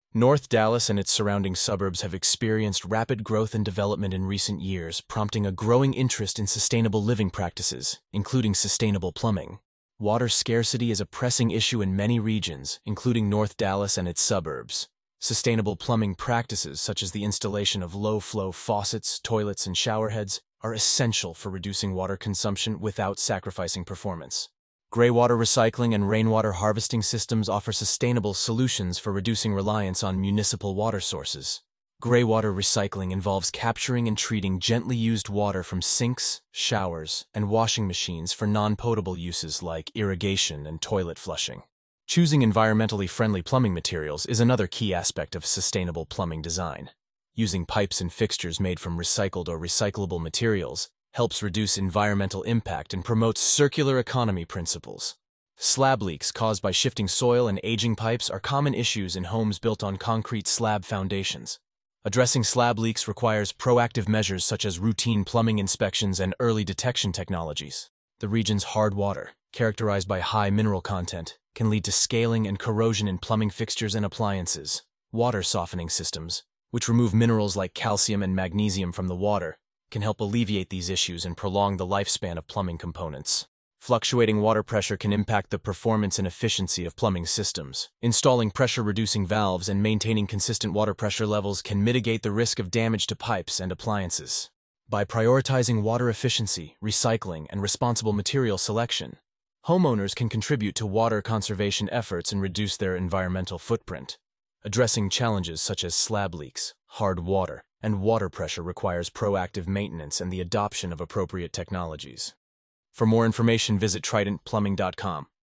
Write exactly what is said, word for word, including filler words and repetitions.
North Dallas and its surrounding suburbs have experienced rapid growth and development in recent years, prompting a growing interest in sustainable living practices, including sustainable plumbing. Water scarcity is a pressing issue in many regions, including North Dallas and its suburbs. Sustainable plumbing practices, such as the installation of low-flow faucets, toilets, and showerheads, are essential for reducing water consumption without sacrificing performance. Greywater recycling and rainwater harvesting systems offer sustainable solutions for reducing reliance on municipal water sources. Greywater recycling involves capturing and treating gently used water from sinks, showers, and washing machines for non-potable uses like irrigation and toilet flushing. Choosing environmentally friendly plumbing materials is another key aspect of sustainable plumbing design. Using pipes and fixtures made from recycled or recyclable materials helps reduce environmental impact and promotes circular economy principles. Slab leaks caused by shifting soil and aging pipes are common issues in homes built on concrete slab foundations. Addressing slab leaks requires proactive measures such as routine plumbing inspections and early detection technologies. The region's hard water, characterized by high mineral content, can lead to scaling and corrosion in plumbing fixtures and appliances. Water softening systems, which remove minerals like calcium and magnesium from the water, can help alleviate these issues and prolong the lifespan of plumbing components. Fluctuating water pressure can impact the performance and efficiency of plumbing systems. Installing pressure-reducing valves and maintaining consistent water pressure levels can mitigate the risk of damage to pipes and appliances. By prioritizing water efficiency, recycling, and responsible material selection, homeowners can contribute to water conservation efforts and reduce their environmental footprint. Addressing challenges such as slab leaks, hard water, and water pressure requires proactive maintenance and the adoption of appropriate technologies. For more information, visit trident plumbing dot com.